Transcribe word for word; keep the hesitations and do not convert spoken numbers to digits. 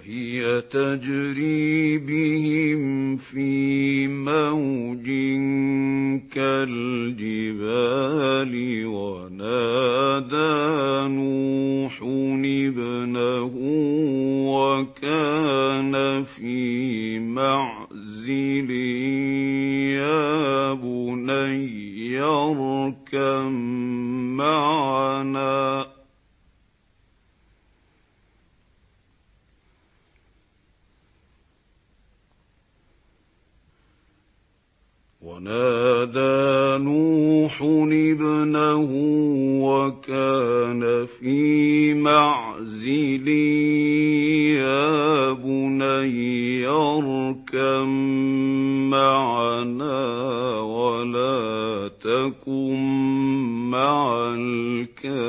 وهي تجري بهم في موج كالجبال ونادى نوح ابنه وكان في معزل يا بني اركب معنا ونادى نوح ابنه وكان في معزل يا بني اركب معنا ولا تكن مع الكافرين